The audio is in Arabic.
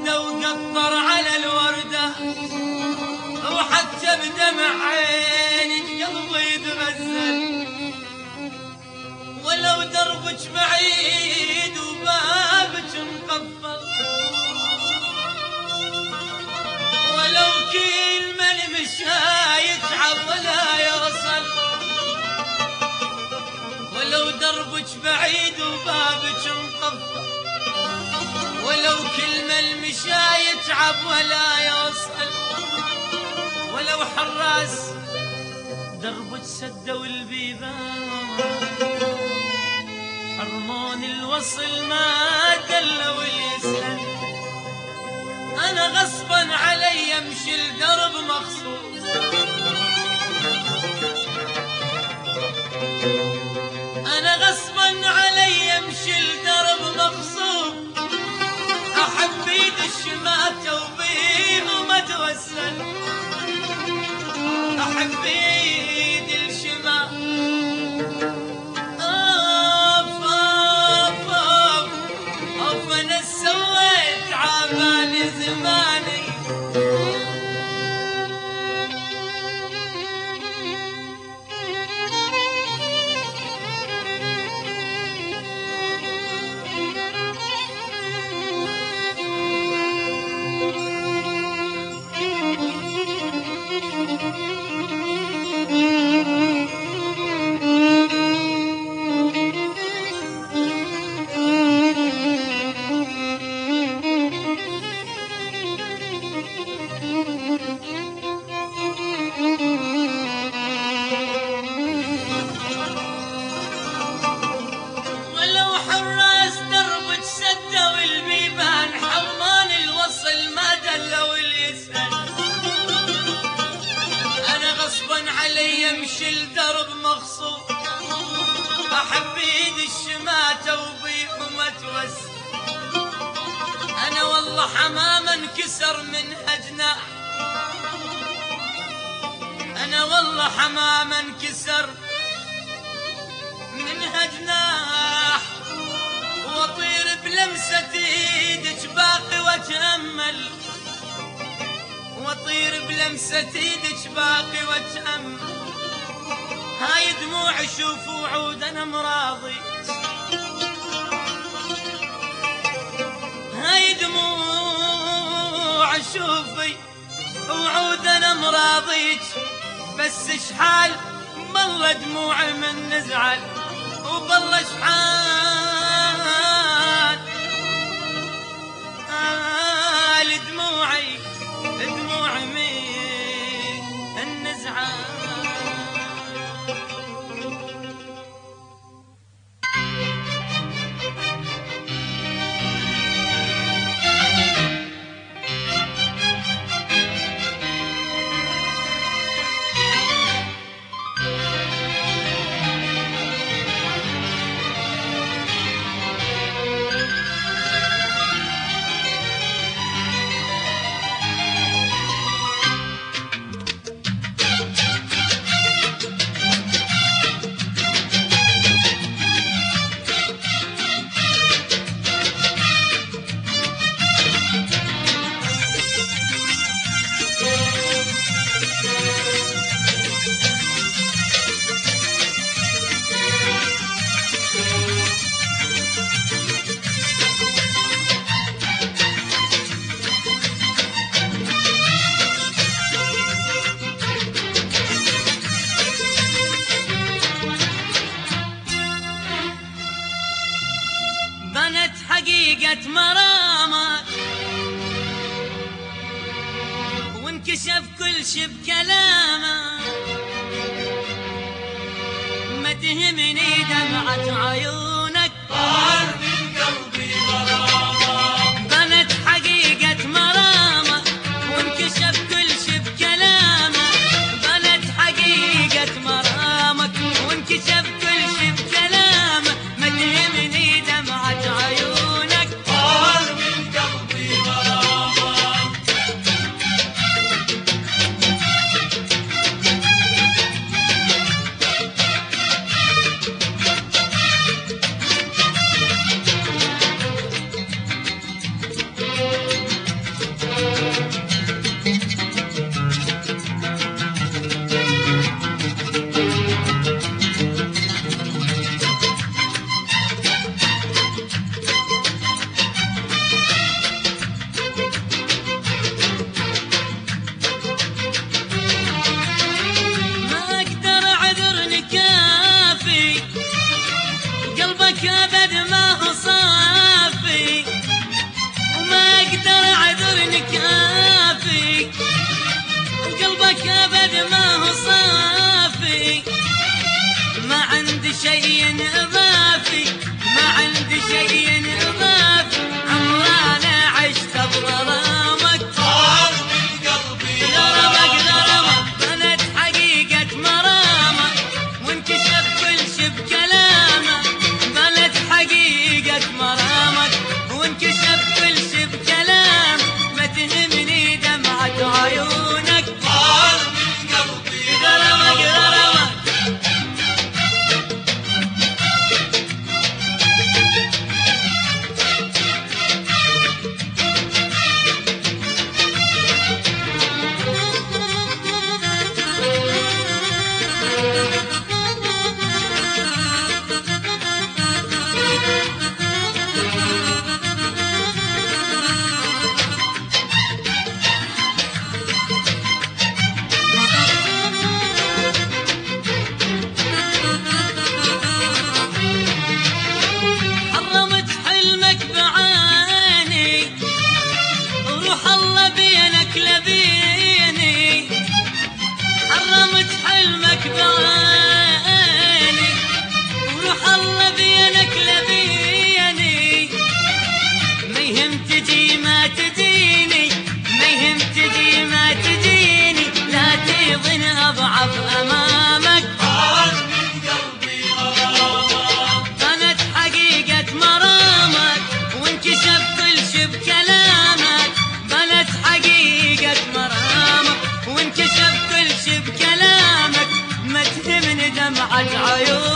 وردة وقطر على الوردة، وحتى بدمع عينك قلبي يتغزل. ولو دربك بعيد وبابك مقفل، ولو كلمة المشى يتعب ولا يوصل. ولو دربك بعيد وبابك مقفل، ولو كلمة المشى يتعب ولا يوصل. ولو حراس دربك سدوا البيبان، حرمون الوصل ما دلوا يسأل. أنا غصبا علي أمشي الدرب مخصوص، أنا غصبا علي أمشي الدرب مخصوص. أحب بيد الشماتة وبيه وما توسل، أحب بيد الشماتة. أنا سويت عمالي زماني، يمشي الدرب مخصوص. أحب ايد الشماتة وبيض ما توسل. أنا والله حمامة انكسر منها جناح، أنا والله حمامة انكسر منها جناح. وأطير بلمسة ايدك باقي وأتأمل، وأطير بلمسة ايدك باقي وأتأمل. هاي دموع شوف وعود أنا مراضي، هاي دموع شوفي وعود أنا مراضيك. بس شحال بالله دموع من نزعل، وبالله شحال دموعي دموع من النزعل. حقيقة مرامك وانكشف كل شي بكلامك. ما تهمني دمعة عيونك طار من قلبي مرامك. بنت حقيقة مرامك وانكشف كل شي بكلامك. بنت حقيقة مرامك وانكشف كل شي بكلامك. ما تهمني دمعة عيونك طار من قلبي مرامك. عندي شيء إضافي، ما عندي شيء إضافي، عمرنا عشت بغرامك، طار من قلبي غرامك بنت حقيقة مرامك، وانكشف كل شي بكلامك، بنت حقيقة مرامك، وانكشف كل شي بكلامك، ما تهمني دمعة عيونك، طار من قلبي غرامك حرمت حلمك بعاني، روح الله بينك لبيني، حرمت حلمك بعاني، روح الله بينك لبيني، ما يهم تجي ما تجيني، ما يهم تجي ما تجيني، لا تظن أضعف أمامك، طار من قلبي غرامك كانت حقيقة مرامك، وانكشف كل شي بكلامك، بنت حقيقة مرامك، وانكشف كل شي بكلامك، ما تهمني دمعة عيونك.